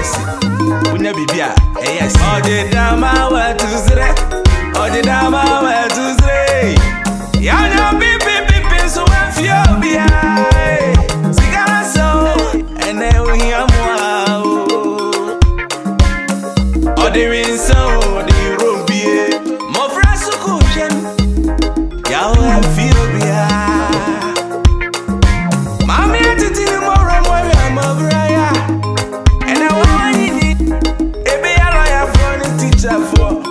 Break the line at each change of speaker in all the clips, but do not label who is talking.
sexy. Unya bibia, yes. All the dama were to zre. All the dama were to zre. Yana beep so I feel behind. Sigara so, and then we hear more. All the rain so, the room be. More fresh so cushion. Y'all feel behind. Mommy, I did it more and more. I'm over here. And I want it. It be a lawyer for the teacher for.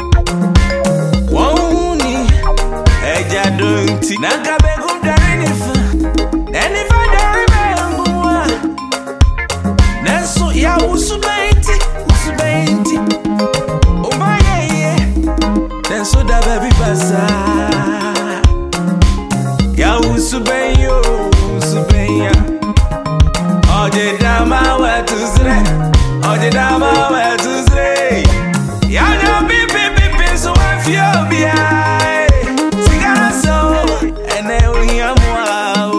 Won't I don't think Nakabe go daring if I don't remember. Neso ya usubenti. Oh my yeah. Neso da baby basa. Ya usubenya. All the dama were to zre. All the dama were to zre. Ya no beep so I feel behind. And then we hear more.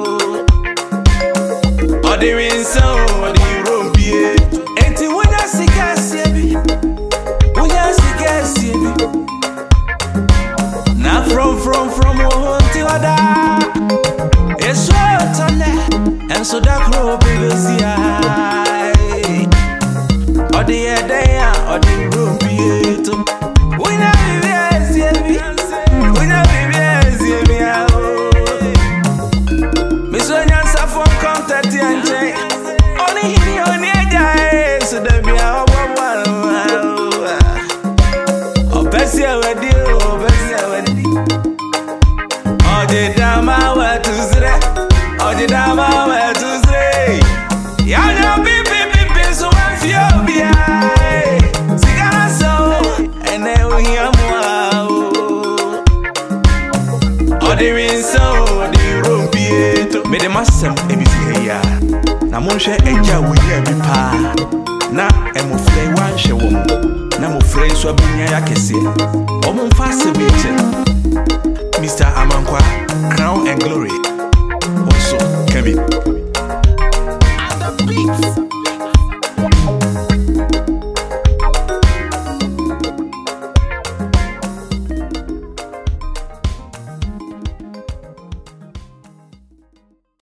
All the rain so, all the room be. And when I see Cassie, when I see Cassie, now from one till I die. It's short on that, and so that crow baby see I. All the day, all the room be. When I see me, when I see me. Only he only a so there be a Bessia with you, Bessia with you. All the dama were to zre, all the dama were to zre. Yana beep so I feel behind. Sigara so, and then we hear more. All the rain so, the room be. Me the massam, everything here. Na monshe eja wuye bi pa na emofre wan hye wo na mofre so abunya yakese omomfa sebeche Mr. Amankwa Crown and Glory also Kevin and the beats.